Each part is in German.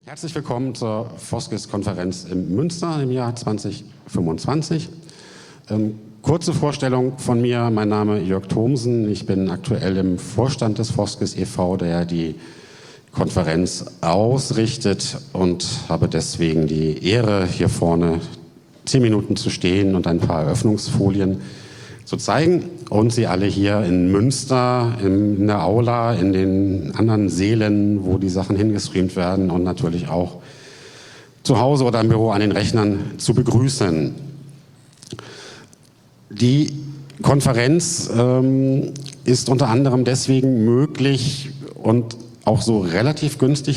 Herzlich willkommen zur Foskis-Konferenz in Münster im Jahr 2025. Kurze Vorstellung von mir, mein Name Jörg Thomsen, ich bin aktuell im Vorstand des Foskis e.V., der die Konferenz ausrichtet und habe deswegen die Ehre, hier vorne 10 Minuten zu stehen und ein paar Eröffnungsfolien zu zeigen und Sie alle hier in Münster, in der Aula, in den anderen Sälen, wo die Sachen hingestreamt werden und natürlich auch zu Hause oder im Büro an den Rechnern zu begrüßen. Die Konferenz ist unter anderem deswegen möglich und auch so relativ günstig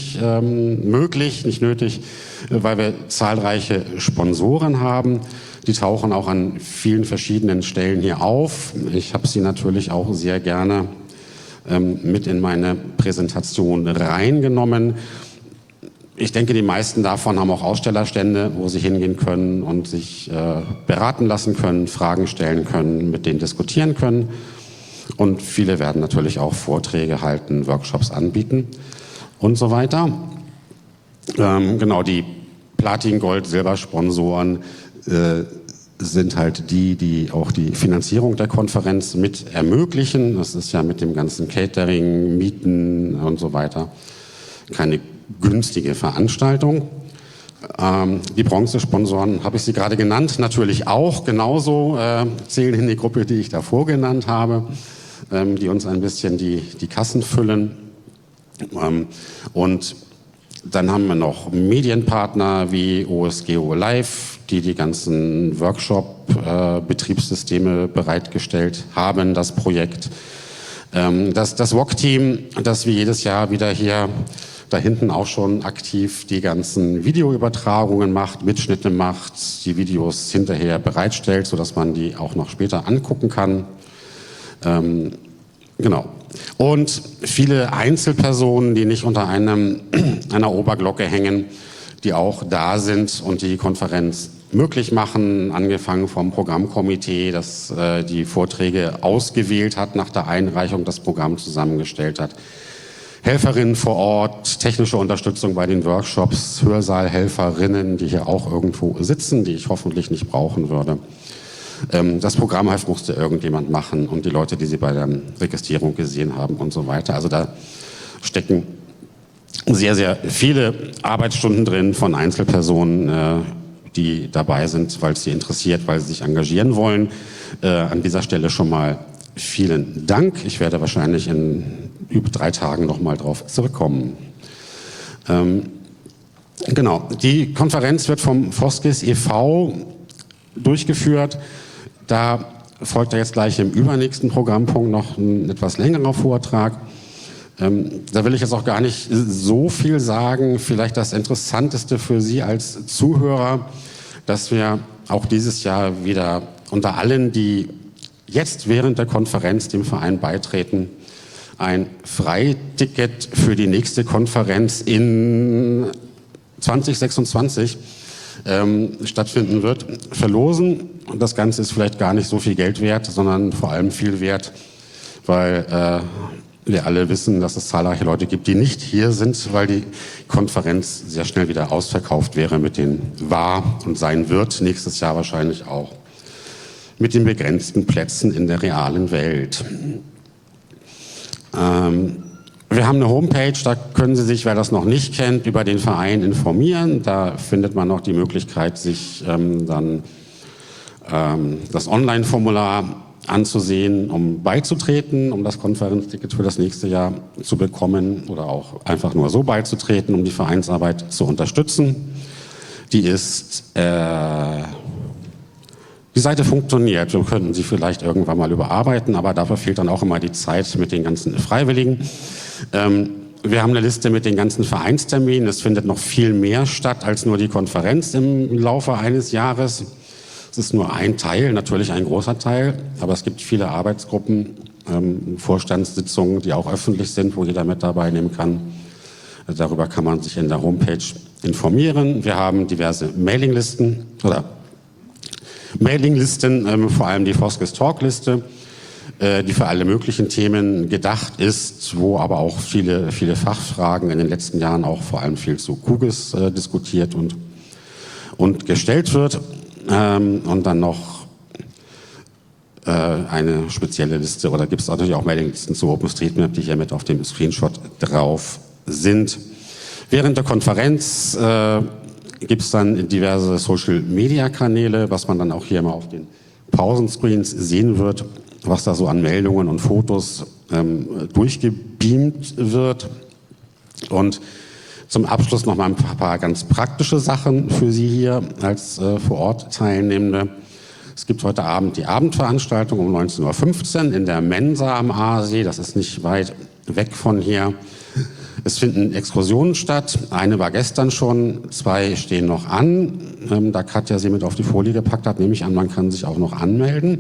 nicht nötig, weil wir zahlreiche Sponsoren haben. Die tauchen auch an vielen verschiedenen Stellen hier auf. Ich habe sie natürlich auch sehr gerne mit in meine Präsentation reingenommen. Ich denke, die meisten davon haben auch Ausstellerstände, wo sie hingehen können und sich beraten lassen können, Fragen stellen können, mit denen diskutieren können. Und viele werden natürlich auch Vorträge halten, Workshops anbieten und so weiter. Genau, die Platin-, Gold-, Silbersponsoren sind halt die auch die Finanzierung der Konferenz mit ermöglichen. Das ist ja mit dem ganzen Catering, Mieten und so weiter keine günstige Veranstaltung. Die Bronzesponsoren, habe ich sie gerade genannt, natürlich auch genauso, zählen in die Gruppe, die ich davor genannt habe, die uns ein bisschen die Kassen füllen. Und dann haben wir noch Medienpartner wie OSGeo Live, die ganzen Workshop-Betriebssysteme bereitgestellt haben, das Projekt. Das WOC-Team, das wie jedes Jahr wieder hier da hinten auch schon aktiv die ganzen Videoübertragungen macht, Mitschnitte macht, die Videos hinterher bereitstellt, sodass man die auch noch später angucken kann. Genau. Und viele Einzelpersonen, die nicht unter einer Oberglocke hängen, die auch da sind und die Konferenz möglich machen, angefangen vom Programmkomitee, das die Vorträge ausgewählt hat, nach der Einreichung das Programm zusammengestellt hat. Helferinnen vor Ort, technische Unterstützung bei den Workshops, Hörsaal-Helferinnen, die hier auch irgendwo sitzen, die ich hoffentlich nicht brauchen würde. Das Programmheft musste irgendjemand machen und die Leute, die Sie bei der Registrierung gesehen haben und so weiter. Also da stecken sehr, sehr viele Arbeitsstunden drin von Einzelpersonen, die dabei sind, weil es sie interessiert, weil sie sich engagieren wollen. An dieser Stelle schon mal vielen Dank. Ich werde wahrscheinlich in über 3 Tagen nochmal drauf zurückkommen. Genau, die Konferenz wird vom Foskis e.V. durchgeführt. Da folgt jetzt gleich im übernächsten Programmpunkt noch ein etwas längerer Vortrag. Da will ich jetzt auch gar nicht so viel sagen. Vielleicht das Interessanteste für Sie als Zuhörer, dass wir auch dieses Jahr wieder unter allen, die jetzt während der Konferenz dem Verein beitreten, ein Freiticket für die nächste Konferenz in 2026 stattfinden wird, verlosen. Und das Ganze ist vielleicht gar nicht so viel Geld wert, sondern vor allem viel wert, weil wir alle wissen, dass es zahlreiche Leute gibt, die nicht hier sind, weil die Konferenz sehr schnell wieder ausverkauft wäre mit den war und sein wird, nächstes Jahr wahrscheinlich auch, mit den begrenzten Plätzen in der realen Welt. Wir haben eine Homepage, da können Sie sich, wer das noch nicht kennt, über den Verein informieren. Da findet man noch die Möglichkeit, sich dann das Online-Formular anzusehen, um beizutreten, um das Konferenzticket für das nächste Jahr zu bekommen oder auch einfach nur so beizutreten, um die Vereinsarbeit zu unterstützen. Die Seite funktioniert. Wir könnten sie vielleicht irgendwann mal überarbeiten, aber dafür fehlt dann auch immer die Zeit mit den ganzen Freiwilligen. Wir haben eine Liste mit den ganzen Vereinsterminen. Es findet noch viel mehr statt als nur die Konferenz im Laufe eines Jahres. Es ist nur ein Teil, natürlich ein großer Teil, aber es gibt viele Arbeitsgruppen, Vorstandssitzungen, die auch öffentlich sind, wo jeder mit dabei nehmen kann. Darüber kann man sich in der Homepage informieren. Wir haben diverse Mailinglisten, vor allem die Foskis Talkliste, die für alle möglichen Themen gedacht ist, wo aber auch viele Fachfragen in den letzten Jahren auch vor allem viel zu QGIS diskutiert und gestellt wird. Und dann noch eine spezielle Liste, oder gibt es natürlich auch Mailinglisten zu OpenStreetMap, die hier mit auf dem Screenshot drauf sind. Während der Konferenz gibt es dann diverse Social-Media-Kanäle, was man dann auch hier mal auf den Pausenscreens sehen wird, was da so an Meldungen und Fotos durchgebeamt wird. Und zum Abschluss noch mal ein paar ganz praktische Sachen für Sie hier als Vor-Ort-Teilnehmende. Es gibt heute Abend die Abendveranstaltung um 19:15 Uhr in der Mensa am Aasee. Das ist nicht weit weg von hier. Es finden Exkursionen statt. Eine war gestern schon, 2 stehen noch an. Da Katja sie mit auf die Folie gepackt hat, nehme ich an, man kann sich auch noch anmelden.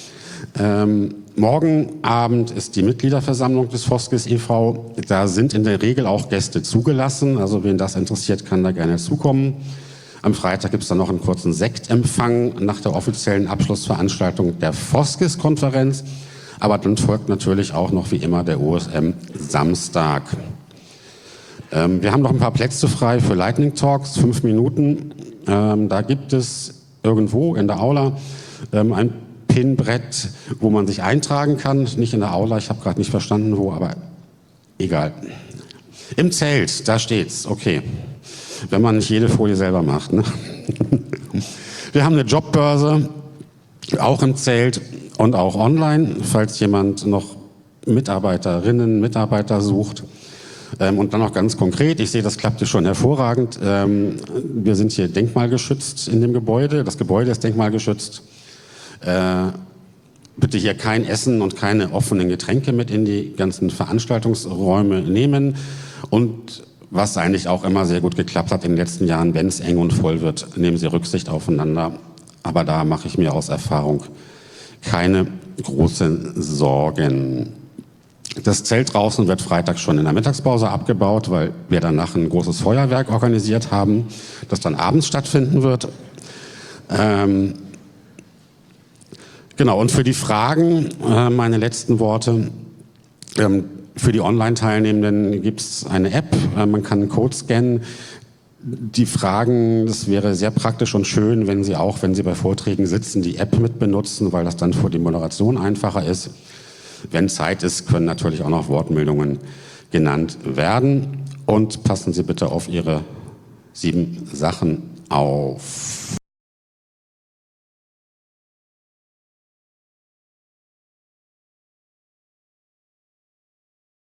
Morgen Abend ist die Mitgliederversammlung des Foskis e.V. Da sind in der Regel auch Gäste zugelassen. Also wen das interessiert, kann da gerne zukommen. Am Freitag gibt es dann noch einen kurzen Sektempfang nach der offiziellen Abschlussveranstaltung der Foskis-Konferenz. Aber dann folgt natürlich auch noch wie immer der OSM-Samstag. Wir haben noch ein paar Plätze frei für Lightning Talks, 5 Minuten. Da gibt es irgendwo in der Aula ein Pinbrett, wo man sich eintragen kann. Nicht in der Aula, ich habe gerade nicht verstanden wo, aber egal. Im Zelt, da steht's, okay. Wenn man nicht jede Folie selber macht. Ne? Wir haben eine Jobbörse, auch im Zelt und auch online, falls jemand noch Mitarbeiterinnen, Mitarbeiter sucht. Und dann noch ganz konkret, ich sehe, das klappt hier schon hervorragend. Wir sind hier denkmalgeschützt in dem Gebäude. Das Gebäude ist denkmalgeschützt. Bitte hier kein Essen und keine offenen Getränke mit in die ganzen Veranstaltungsräume nehmen. Und was eigentlich auch immer sehr gut geklappt hat in den letzten Jahren, wenn es eng und voll wird, nehmen Sie Rücksicht aufeinander. Aber da mache ich mir aus Erfahrung keine großen Sorgen. Das Zelt draußen wird Freitag schon in der Mittagspause abgebaut, weil wir danach ein großes Feuerwerk organisiert haben, das dann abends stattfinden wird. Genau, und für die Fragen, meine letzten Worte. Für die Online-Teilnehmenden gibt es eine App, man kann einen Code scannen. Die Fragen, das wäre sehr praktisch und schön, wenn Sie auch, wenn Sie bei Vorträgen sitzen, die App mit benutzen, weil das dann für die Moderation einfacher ist. Wenn Zeit ist, können natürlich auch noch Wortmeldungen genannt werden. Und passen Sie bitte auf Ihre 7 Sachen auf.